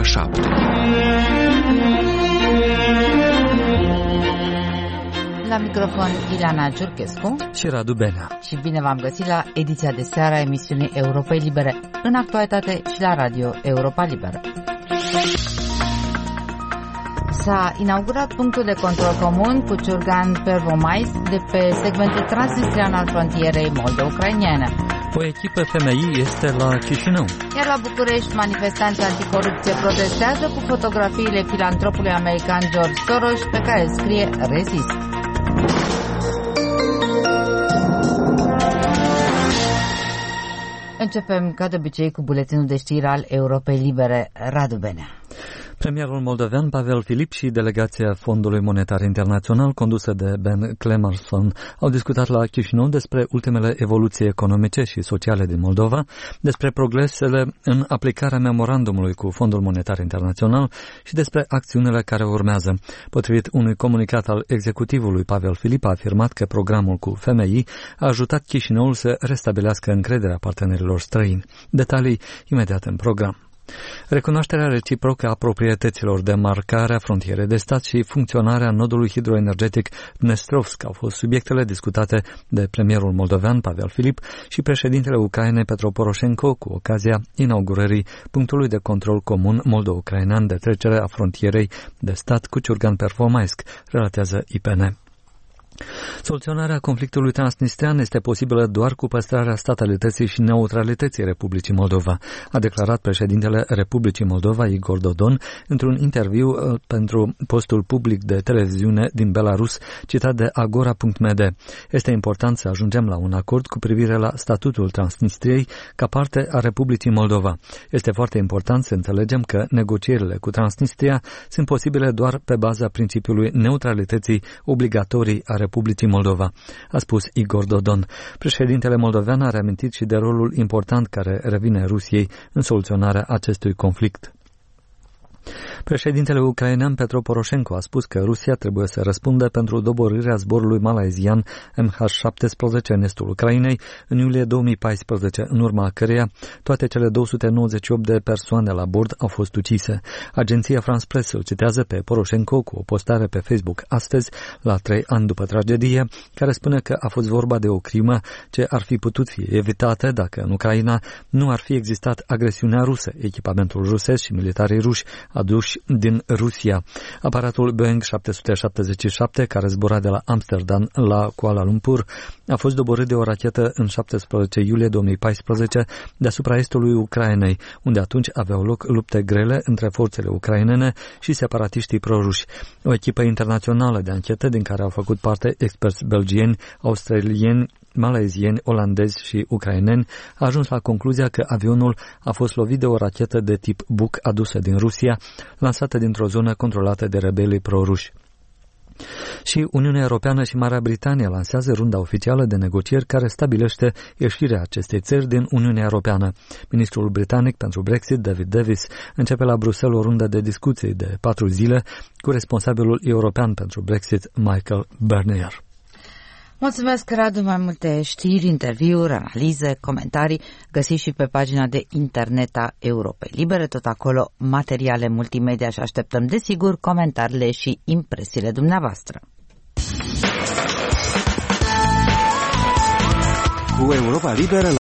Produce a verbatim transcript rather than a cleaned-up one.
șapte. La microfon Ileana Giurchescu și Radu Benea. Și bine v-am găsit la ediția de seară a emisiunii Europei Libere, în actualitate și la Radio Europa Liberă. S-a inaugurat punctul de control comun cu Ciurgan Pervomais de pe segmentul transnistrian al frontierei moldo-ucrainene. O echipă femeii este la Chișinău. Iar la București, manifestanții anticorupție protestează cu fotografiile filantropului american George Soros, pe care scrie Rezist. Începem, ca de obicei, cu buletinul de știri al Europei Libere. Radu Benea. Premierul moldovean Pavel Filip și delegația Fondului Monetar Internațional, condusă de Ben Clemerson, au discutat la Chișinău despre ultimele evoluții economice și sociale din Moldova, despre progresele în aplicarea memorandumului cu Fondul Monetar Internațional și despre acțiunile care urmează. Potrivit unui comunicat al executivului, Pavel Filip a afirmat că programul cu F M I a ajutat Chișinăul să restabilească încrederea partenerilor străini. Detalii imediat în program. Recunoașterea reciprocă a proprietăților de marcare a frontierei de stat și funcționarea nodului hidroenergetic Dnestrovsk au fost subiectele discutate de premierul moldovean Pavel Filip și președintele Ucrainei Petro Poroșenko cu ocazia inaugurării punctului de control comun moldo-ucrainean de trecere a frontierei de stat cu Ciurgan Pervomaisk, relatează I P N. Soluționarea conflictului transnistrian este posibilă doar cu păstrarea statalității și neutralității Republicii Moldova, a declarat președintele Republicii Moldova Igor Dodon într-un interviu pentru postul public de televiziune din Belarus, citat de agora punct m d. Este important să ajungem la un acord cu privire la statutul Transnistriei ca parte a Republicii Moldova. Este foarte important să înțelegem că negocierile cu Transnistria sunt posibile doar pe baza principiului neutralității obligatorii a Republicii Moldova, a spus Igor Dodon. Președintele moldovean a reamintit și de rolul important care revine Rusiei în soluționarea acestui conflict. Președintele ucrainean Petro Poroșenko a spus că Rusia trebuie să răspundă pentru doborârea zborului malaizian M H șaptesprezece în estul Ucrainei în iulie două mii paisprezece, în urma căreia toate cele două sute nouăzeci și opt de persoane la bord au fost ucise. Agenția France Press îl citează pe Poroșenko cu o postare pe Facebook astăzi, la trei ani după tragedie, care spune că a fost vorba de o crimă ce ar fi putut fi evitată dacă în Ucraina nu ar fi existat agresiunea rusă, echipamentul rusesc și militarii ruși aduși din Rusia. Aparatul Boeing șapte sute șaptezeci și șapte, care zbura de la Amsterdam la Kuala Lumpur, a fost doborât de o rachetă în șaptesprezece iulie două mii paisprezece deasupra estului Ucrainei, unde atunci aveau loc lupte grele între forțele ucrainene și separatiștii proruși. O echipă internațională de anchetă, din care au făcut parte experți belgieni, australieni, malaizieni, olandezi și ucraineni, a ajuns la concluzia că avionul a fost lovit de o rachetă de tip Buk adusă din Rusia, lansată dintr-o zonă controlată de rebelii proruși. Și Uniunea Europeană și Marea Britanie lansează runda oficială de negocieri care stabilește ieșirea acestei țări din Uniunea Europeană. Ministrul britanic pentru Brexit, David Davis, începe la Bruxelles o rundă de discuții de patru zile cu responsabilul european pentru Brexit, Michael Barnier. Mulțumesc, Radu. Mai multe știri, interviuri, analize, comentarii găsiți și pe pagina de internet a Europei Libere, tot acolo materiale multimedia și așteptăm, desigur, comentariile și impresiile dumneavoastră. Cu Europa Liberă